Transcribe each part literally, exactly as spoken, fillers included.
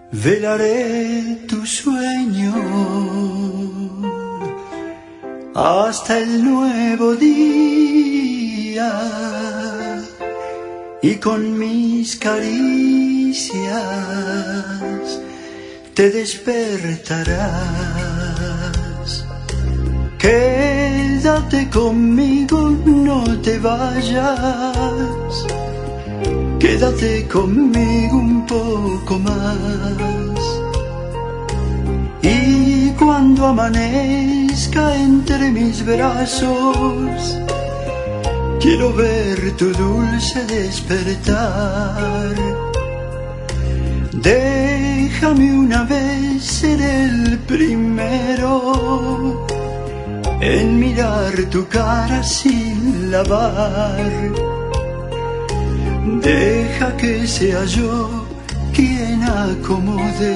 Velaré tu sueño hasta el nuevo día y con mis caricias te despertarás. Quédate conmigo, no te vayas. Quédate conmigo un poco más. Y cuando amanezca entre mis brazos, quiero ver tu dulce despertar. Déjame una vez ser el primero en mirar tu cara sin lavar. Deja que sea yo quien acomode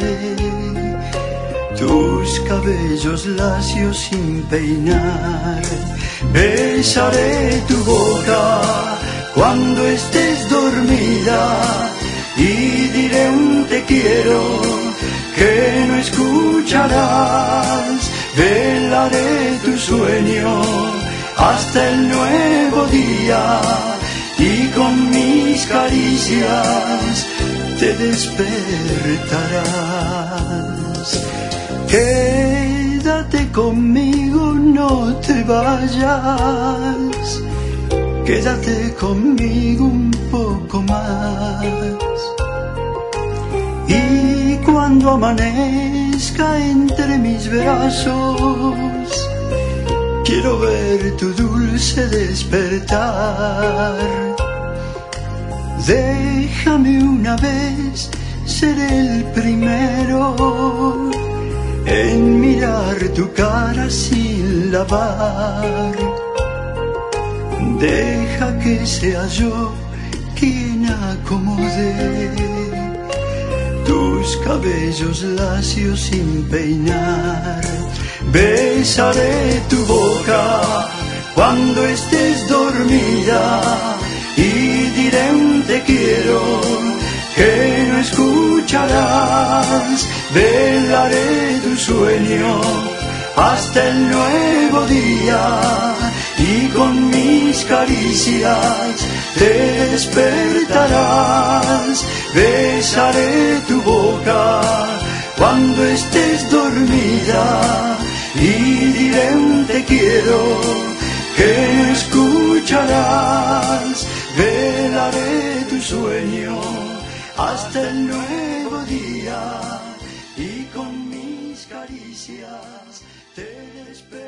tus cabellos lacios sin peinar. Besaré tu boca cuando estés dormida y diré un te quiero que no escucharás. Velaré tu sueño hasta el nuevo día y con mis caricias te despertarás. Quédate conmigo, no te vayas. Quédate conmigo un poco más. Y cuando amanezca entre mis brazos, quiero ver tu dulce despertar. Déjame una vez ser el primero en mirar tu cara sin lavar. Deja que sea yo quien acomode tus cabellos lacios sin peinar. Besaré tu boca cuando estés dormida y diré un te quiero que no escucharás. Velaré tu sueño hasta el nuevo día y con mis caricias te despertarás. Besaré tu boca cuando estés dormida y diré un te quiero que no escucharás. Velaré tu sueño hasta el nuevo día y con mis caricias te despertarás.